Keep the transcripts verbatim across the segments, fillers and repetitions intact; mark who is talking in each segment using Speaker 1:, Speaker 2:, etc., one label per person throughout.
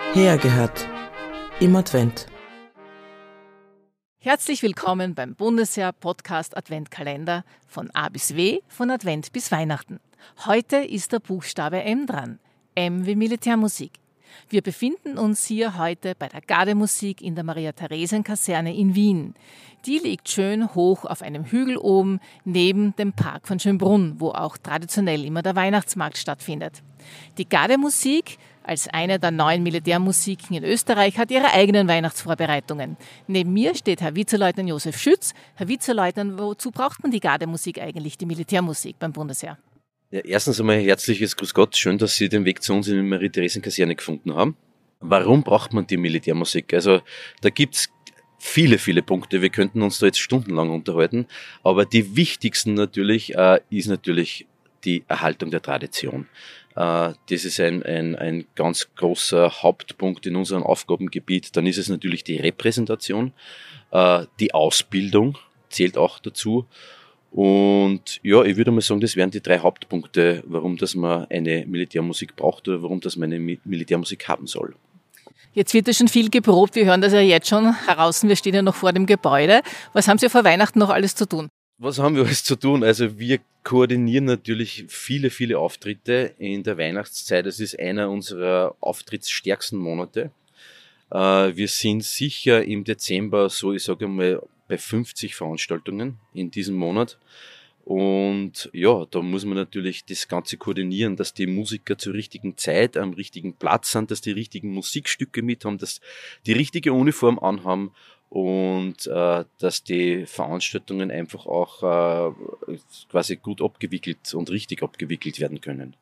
Speaker 1: Hergehört im Advent.
Speaker 2: Herzlich willkommen beim Bundesjahr-Podcast Adventkalender von A bis W, von Advent bis Weihnachten. Heute ist der Buchstabe M dran. M wie Militärmusik. Wir befinden uns hier heute bei der Gardemusik in der Maria-Theresien-Kaserne in Wien. Die liegt schön hoch auf einem Hügel oben neben dem Park von Schönbrunn, wo auch traditionell immer der Weihnachtsmarkt stattfindet. Die Gardemusik als eine der neuen Militärmusiken in Österreich hat ihre eigenen Weihnachtsvorbereitungen. Neben mir steht Herr Vizeleutnant Josef Schütz. Herr Vizeleutnant, wozu braucht man die Gardemusik eigentlich, die Militärmusik beim Bundesheer?
Speaker 3: Ja, erstens einmal ein herzliches Grüß Gott. Schön, dass Sie den Weg zu uns in die Maria-Theresien-Kaserne gefunden haben. Warum braucht man die Militärmusik? Also da gibt's viele, viele Punkte. Wir könnten uns da jetzt stundenlang unterhalten. Aber die wichtigsten natürlich äh, ist natürlich die Erhaltung der Tradition. Äh, das ist ein, ein, ein ganz großer Hauptpunkt in unserem Aufgabengebiet. Dann ist es natürlich die Repräsentation, äh, die Ausbildung zählt auch dazu. Und ja, ich würde mal sagen, das wären die drei Hauptpunkte, warum dass man eine Militärmusik braucht oder warum dass man eine Militärmusik haben soll.
Speaker 2: Jetzt wird ja schon viel geprobt, wir hören das ja jetzt schon heraus, wir stehen ja noch vor dem Gebäude. Was haben Sie vor Weihnachten noch alles zu tun?
Speaker 3: Was haben wir alles zu tun? Also wir koordinieren natürlich viele, viele Auftritte in der Weihnachtszeit. Das ist einer unserer auftrittsstärksten Monate. Wir sind sicher im Dezember so, ich sage mal, bei fünfzig Veranstaltungen in diesem Monat. Und ja, da muss man natürlich das Ganze koordinieren, dass die Musiker zur richtigen Zeit am richtigen Platz sind, dass die richtigen Musikstücke mit haben, dass die richtige Uniform anhaben und äh, dass die Veranstaltungen einfach auch äh, quasi gut abgewickelt und richtig abgewickelt werden können.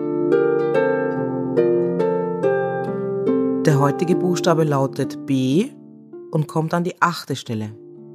Speaker 1: Der heutige Buchstabe lautet B und kommt an die achte Stelle.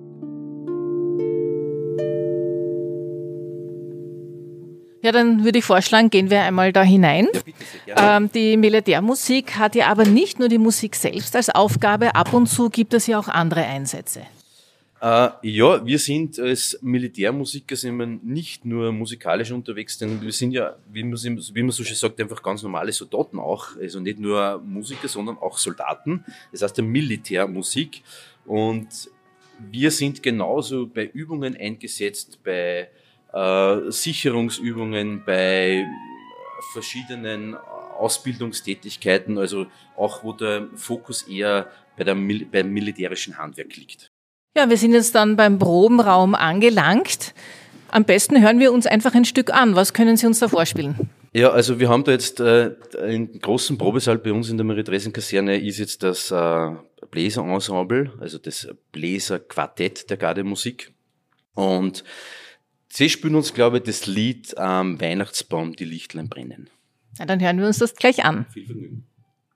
Speaker 2: Ja, dann würde ich vorschlagen, gehen wir einmal da hinein.
Speaker 3: Ja, bitte sehr gerne.
Speaker 2: Ähm, die Militärmusik hat ja aber nicht nur die Musik selbst als Aufgabe, ab und zu gibt es ja auch andere Einsätze.
Speaker 3: Äh, ja, wir sind als Militärmusiker sind wir nicht nur musikalisch unterwegs, denn wir sind ja, wie man, wie man so schön sagt, einfach ganz normale Soldaten auch. Also nicht nur Musiker, sondern auch Soldaten. Das heißt, der Militärmusik. Und wir sind genauso bei Übungen eingesetzt, bei äh, Sicherungsübungen, bei verschiedenen Ausbildungstätigkeiten, also auch wo der Fokus eher bei der, beim militärischen Handwerk liegt.
Speaker 2: Ja, wir sind jetzt dann beim Probenraum angelangt. Am besten hören wir uns einfach ein Stück an. Was können Sie uns da vorspielen?
Speaker 3: Ja, also wir haben da jetzt äh, einen großen Probesaal bei uns in der Maria-Theresien-Kaserne ist jetzt das äh, Bläserensemble, also das Bläserquartett der Gardemusik. Und sie spielen uns, glaube ich, das Lied am ähm, Weihnachtsbaum, die Lichtlein brennen.
Speaker 2: Na, dann hören wir uns das gleich an.
Speaker 3: Viel Vergnügen.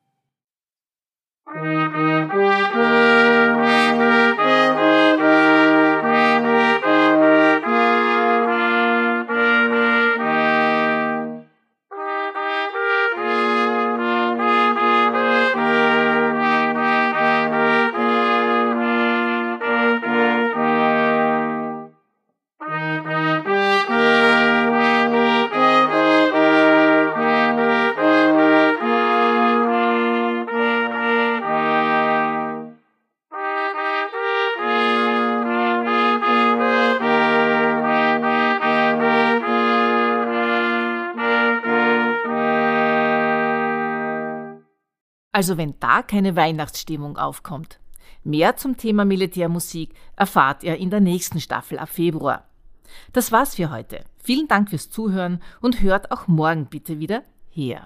Speaker 2: Also wenn da keine Weihnachtsstimmung aufkommt. Mehr zum Thema Militärmusik erfahrt ihr in der nächsten Staffel ab Februar. Das war's für heute. Vielen Dank fürs Zuhören und hört auch morgen bitte wieder her.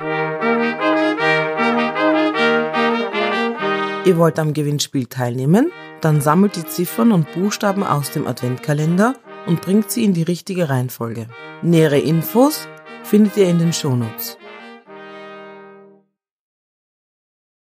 Speaker 1: Ihr wollt am Gewinnspiel teilnehmen? Dann sammelt die Ziffern und Buchstaben aus dem Adventkalender und bringt sie in die richtige Reihenfolge. Nähere Infos findet ihr in den Shownotes.